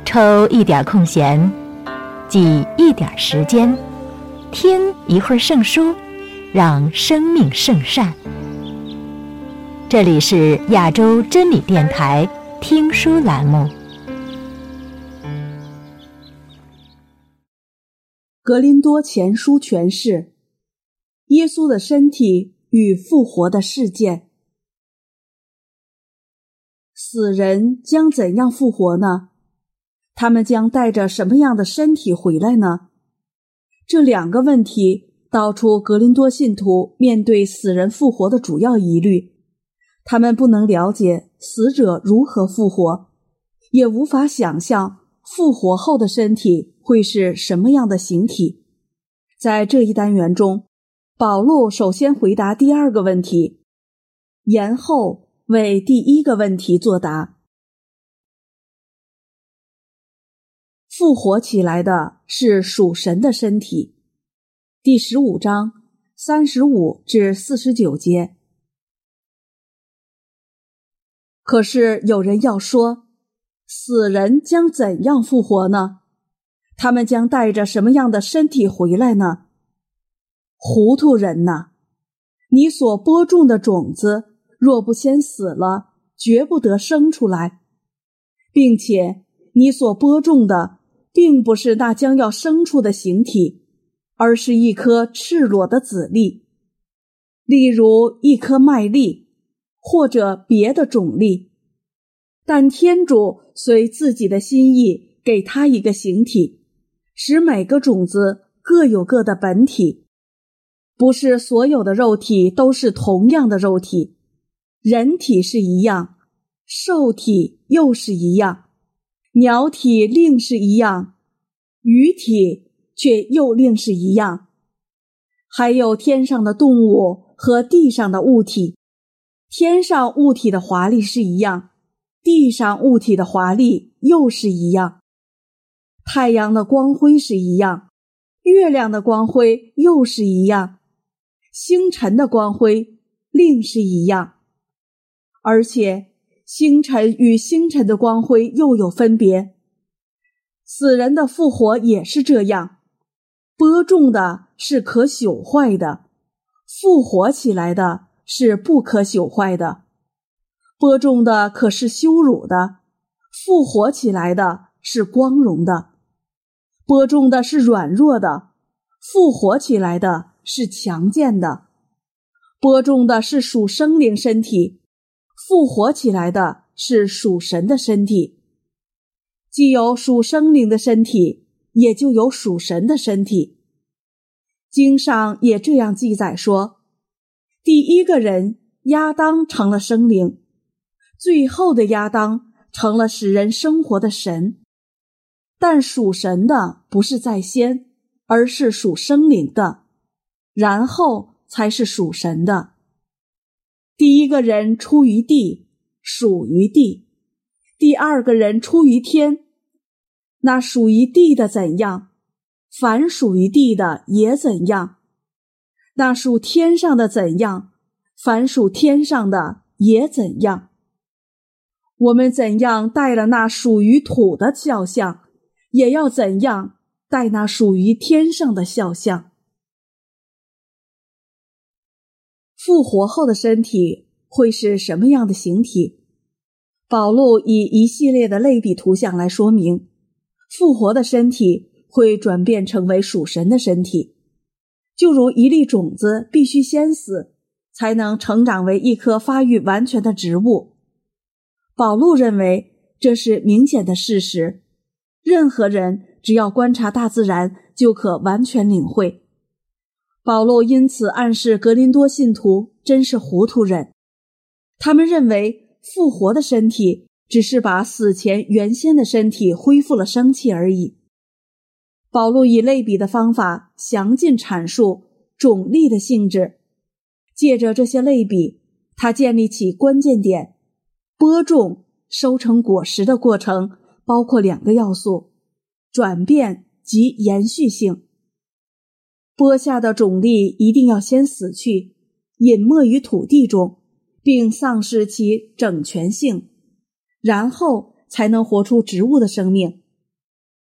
抽一点空闲，挤一点时间，听一会儿圣书，让生命圣善。这里是亚洲真理电台听书栏目。 格林多前书诠释：耶稣的身体与复活的事件。死人将怎样复活呢？他们将带着什么样的身体回来呢？这两个问题道出格林多信徒面对死人复活的主要疑虑。他们不能了解死者如何复活，也无法想象复活后的身体会是什么样的形体。在这一单元中，保禄首先回答第二个问题，然后为第一个问题作答。复活起来的是属神的身体。第15章35至49节。可是有人要说，死人将怎样复活呢？他们将带着什么样的身体回来呢？糊涂人哪！你所播种的种子，若不先死了，绝不得生出来，并且你所播种的并不是那将要生出的形体，而是一颗赤裸的籽粒，例如一颗麦粒或者别的种粒。但天主随自己的心意给它一个形体，使每个种子各有各的本体。不是所有的肉体都是同样的肉体，人体是一样，兽体又是一样，鸟体另是一样，鱼体却又另是一样，还有天上的动物和地上的物体，天上物体的华丽是一样，地上物体的华丽又是一样。太阳的光辉是一样，月亮的光辉又是一样，星辰的光辉另是一样，而且星辰与星辰的光辉又有分别。死人的复活也是这样，播种的是可朽坏的，复活起来的是不可朽坏的。播种的可是羞辱的，复活起来的是光荣的。播种的是软弱的，复活起来的是强健的。播种的是属生灵身体，复活起来的是属神的身体。既有属生灵的身体，也就有属神的身体。经上也这样记载说，第一个人亚当成了生灵，最后的亚当成了使人生活的神。但属神的不是在先，而是属生灵的，然后才是属神的。第一个人出于地，属于地；第二个人出于天。那属于地的怎样，凡属于地的也怎样；那属天上的怎样，凡属天上的也怎样。我们怎样带了那属于土的肖像，也要怎样带那属于天上的肖像。复活后的身体会是什么样的形体？保禄以一系列的类比图像来说明，复活的身体会转变成为属神的身体。就如一粒种子必须先死，才能成长为一棵发育完全的植物。保禄认为这是明显的事实，任何人只要观察大自然就可完全领会。保禄因此暗示格林多信徒真是糊涂人，他们认为复活的身体只是把死前原先的身体恢复了生气而已。保禄以类比的方法详尽阐述种粒的性质，借着这些类比，他建立起关键点：播种、收成果实的过程包括两个要素，转变及延续性。播下的种粒一定要先死去，隐没于土地中，并丧失其整全性，然后才能活出植物的生命，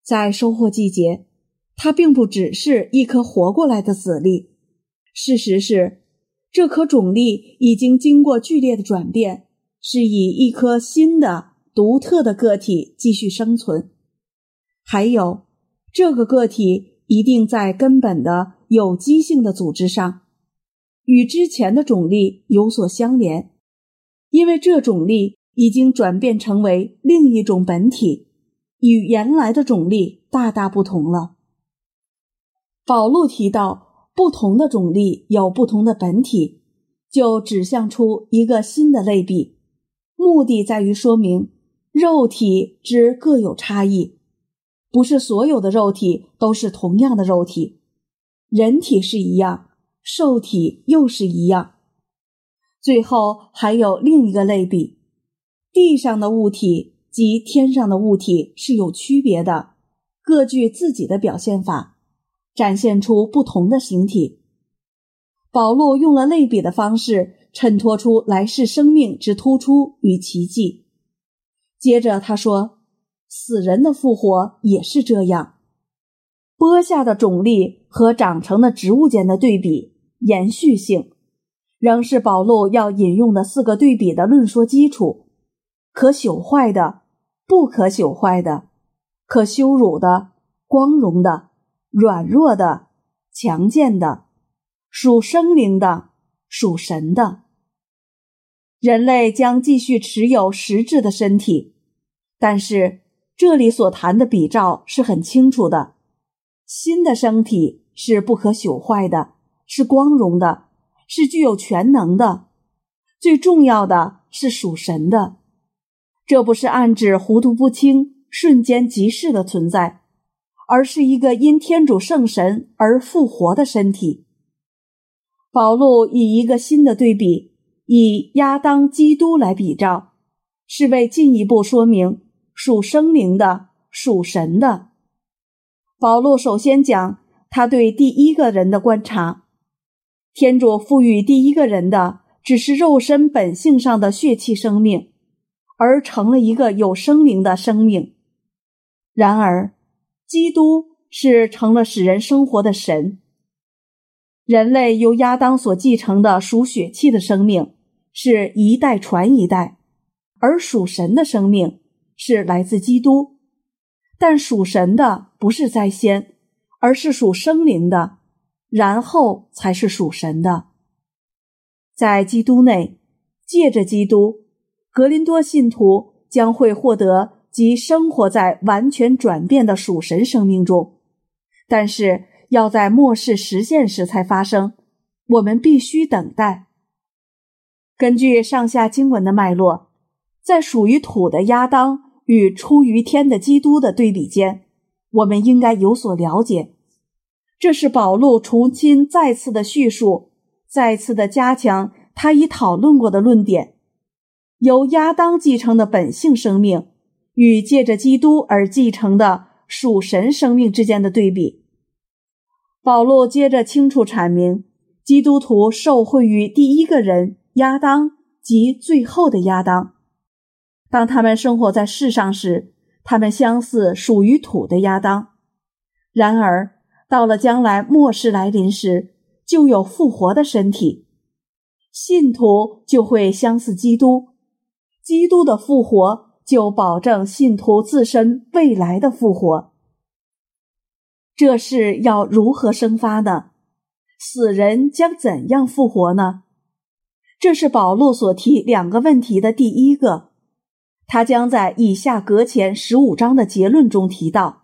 在收获季节，它并不只是一颗活过来的籽粒，事实是，这颗种粒已经经过剧烈的转变，是以一颗新的、独特的个体继续生存。还有，这个个体一定在根本的有机性的组织上，与之前的种粒有所相连，因为这种粒已经转变成为另一种本体，与原来的种粒大大不同了。保禄提到不同的种粒有不同的本体，就指向出一个新的类比，目的在于说明肉体之各有差异，不是所有的肉体都是同样的肉体，人体是一样，兽体又是一样。最后还有另一个类比，地上的物体及天上的物体是有区别的，各具自己的表现法，展现出不同的形体。保禄用了类比的方式衬托出来世生命之突出与奇迹。接着他说，死人的复活也是这样。播下的种粒和长成的植物间的对比，延续性，仍是保禄要引用的4个对比的论说基础：可朽坏的、不可朽坏的、可羞辱的、光荣的、软弱的、强健的、属生灵的、属神的。人类将继续持有实质的身体，但是这里所谈的比照是很清楚的，新的身体是不可朽坏的，是光荣的，是具有全能的，最重要的是属神的。这不是暗指糊涂不清、瞬间即逝的存在，而是一个因天主圣神而复活的身体。保禄以一个新的对比，以亚当基督来比照，是为进一步说明属生灵的、属神的。保禄首先讲他对第一个人的观察，天主赋予第一个人的只是肉身本性上的血气生命，而成了一个有生灵的生命。然而基督是成了使人生活的神。人类由亚当所继承的属血气的生命是一代传一代，而属神的生命是来自基督。但属神的不是在先，而是属生灵的，然后才是属神的。在基督内，借着基督，格林多信徒将会获得即生活在完全转变的属神生命中，但是要在末世实现时才发生，我们必须等待。根据上下经文的脉络，在属于土的亚当与出于天的基督的对比间，我们应该有所了解。这是保禄重新再次的叙述，再次的加强他已讨论过的论点，由亚当继承的本性生命与借着基督而继承的属神生命之间的对比。保禄接着清楚阐明，基督徒受惠于第一个人亚当及最后的亚当。当他们生活在世上时，他们相似属于土的亚当。然而到了将来末世来临时，就有复活的身体，信徒就会相似基督，基督的复活就保证信徒自身未来的复活。这事要如何生发呢？死人将怎样复活呢？这是保禄所提2个问题的第一个，他将在以下隔前15章的结论中提到。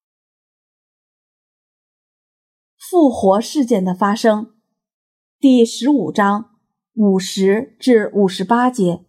复活事件的发生，第15章50至58节。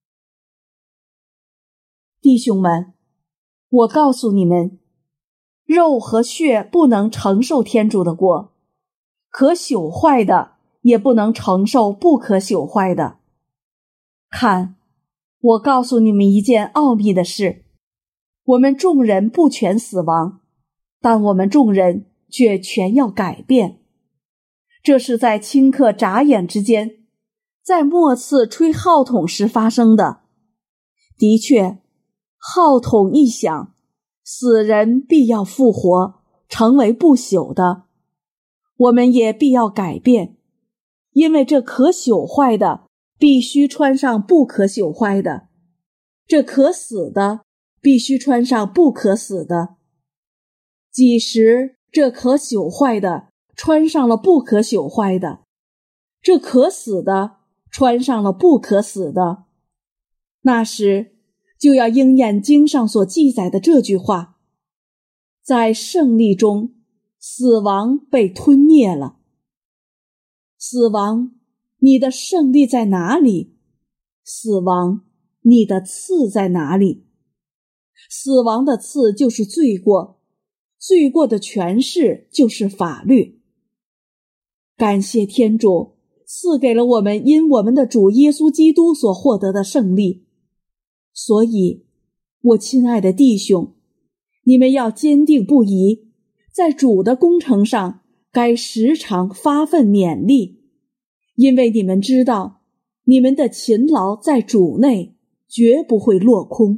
弟兄们，我告诉你们，肉和血不能承受天主的国，可朽坏的也不能承受不可朽坏的。看，我告诉你们一件奥秘的事，我们众人不全死亡，但我们众人却全要改变。这是在顷刻眨眼之间，在末次吹号筒时发生的。的确，号筒一响， 死人必要复活，成为不朽的，我们也必要改变，因为这可朽坏的必须穿上不可朽坏的，这可死的必须穿上不可死的。几时这可朽坏的穿上了不可朽坏的，这可死的穿上了不可死的，那时就要应验经上所记载的这句话：在胜利中，死亡被吞灭了。死亡，你的胜利在哪里？死亡，你的刺在哪里？死亡的刺就是罪过，罪过的权势就是法律。感谢天主赐给了我们因我们的主耶稣基督所获得的胜利。所以，我亲爱的弟兄，你们要坚定不移，在主的工程上该时常发奋勉力，因为你们知道，你们的勤劳在主内绝不会落空。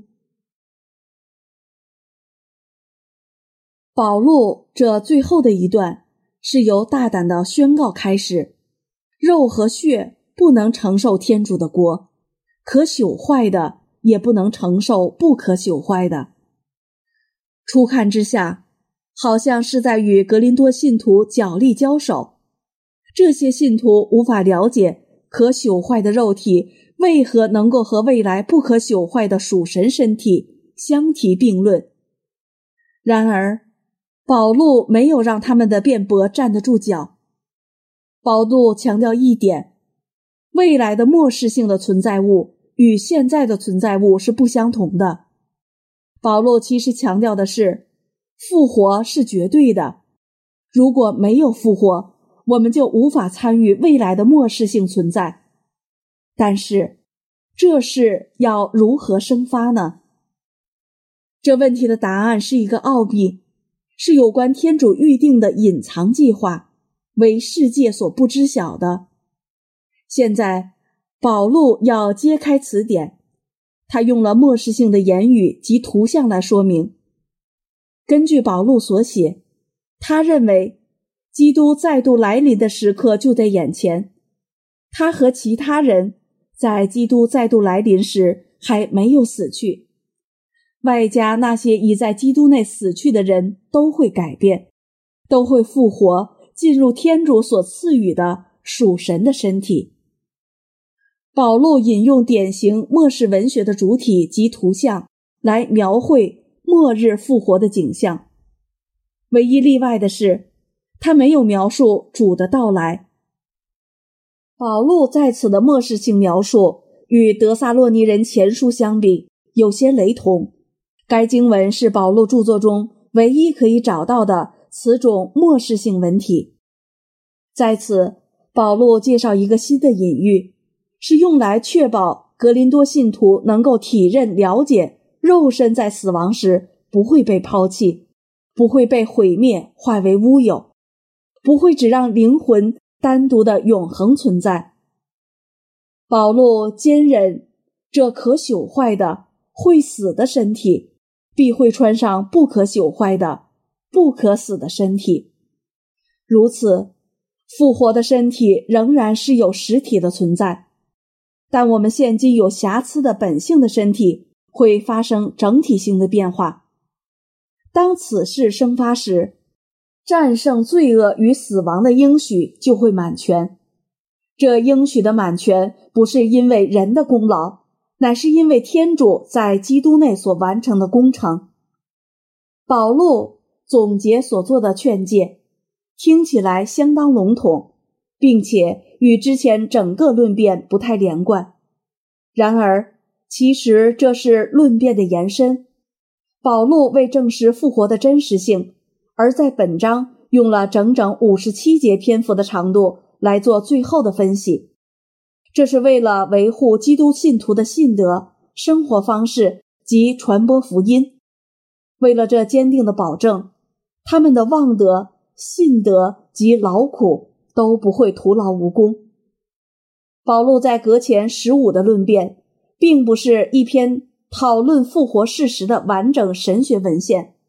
保禄这最后的一段是由大胆的宣告开始，肉和血不能承受天主的国，可朽坏的也不能承受不可朽坏的。初看之下，好像是在与格林多信徒角力交手。这些信徒无法了解可朽坏的肉体为何能够和未来不可朽坏的属神身体相提并论。然而，保禄没有让他们的辩驳站得住脚。保禄强调一点，未来的末世性的存在物与现在的存在物是不相同的。保禄其实强调的是，复活是绝对的，如果没有复活，我们就无法参与未来的末世性存在。但是，这事要如何生发呢？这问题的答案是一个奥秘，是有关天主预定的隐藏计划，为世界所不知晓的。现在，保禄要揭开此点，他用了末世性的言语及图像来说明。根据保禄所写，他认为基督再度来临的时刻就在眼前，他和其他人在基督再度来临时还没有死去，外加那些已在基督内死去的人都会改变，都会复活，进入天主所赐予的属神的身体。保禄引用典型末世文学的主体及图像来描绘末日复活的景象，唯一例外的是，他没有描述主的到来。保禄在此的末世性描述与德撒洛尼人前书相比有些雷同，该经文是保禄著作中唯一可以找到的此种末世性文体。在此，保禄介绍一个新的隐喻，是用来确保格林多信徒能够体认了解肉身在死亡时不会被抛弃，不会被毁灭化为乌有，不会只让灵魂单独的永恒存在。保禄坚忍这可朽坏的会死的身体必会穿上不可朽坏的不可死的身体。如此，复活的身体仍然是有实体的存在，但我们现今有瑕疵的本性的身体会发生整体性的变化。当此事生发时，战胜罪恶与死亡的应许就会满全。这应许的满全不是因为人的功劳，乃是因为天主在基督内所完成的工程。保禄总结所做的劝诫，听起来相当笼统，并且与之前整个论辩不太连贯。然而，其实这是论辩的延伸。保禄为证实复活的真实性，而在本章用了整整57节篇幅的长度来做最后的分析。这是为了维护基督信徒的信德、生活方式及传播福音。为了这坚定的保证，他们的望德、信德及劳苦都不会徒劳无功。保禄在格前15的论辩，并不是一篇讨论复活事实的完整神学文献，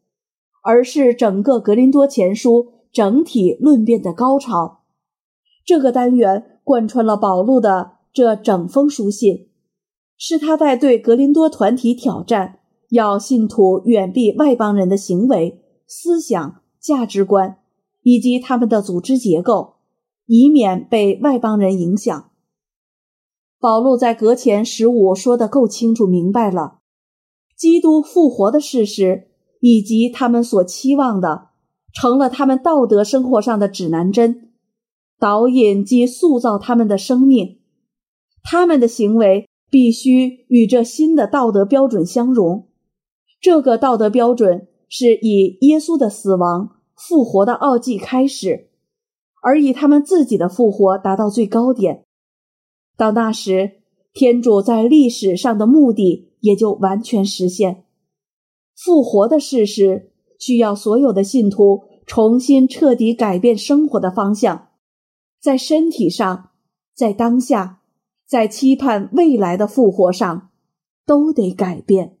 而是整个格林多前书整体论辩的高潮。这个单元贯穿了保禄的这整封书信，是他在对格林多团体挑战，要信徒远避外邦人的行为、思想、价值观以及他们的组织结构，以免被外邦人影响。保禄在格前15说得够清楚明白了，基督复活的事实以及他们所期望的，成了他们道德生活上的指南针，导引及塑造他们的生命。他们的行为必须与这新的道德标准相容。这个道德标准是以耶稣的死亡、复活的奥迹开始，而以他们自己的复活达到最高点。到那时，天主在历史上的目的也就完全实现。复活的事实需要所有的信徒重新彻底改变生活的方向，在身体上，在当下，在期盼未来的复活上，都得改变。